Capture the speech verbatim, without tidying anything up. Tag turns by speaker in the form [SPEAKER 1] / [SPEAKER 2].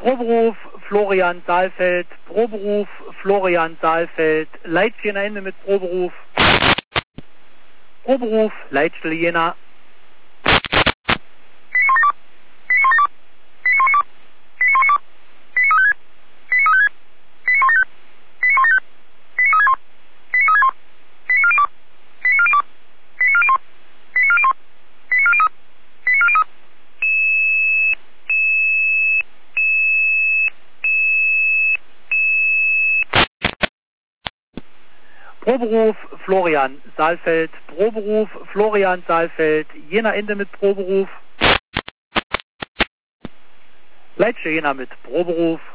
[SPEAKER 1] Proberuf Florian Saalfeld, Proberuf Florian Saalfeld, Leitstelle Ende mit Proberuf. Proberuf Leitstelle Jena. Proberuf Florian Saalfeld, Proberuf Florian Saalfeld, Jena Ende mit Proberuf. Leitstelle Jena mit Proberuf.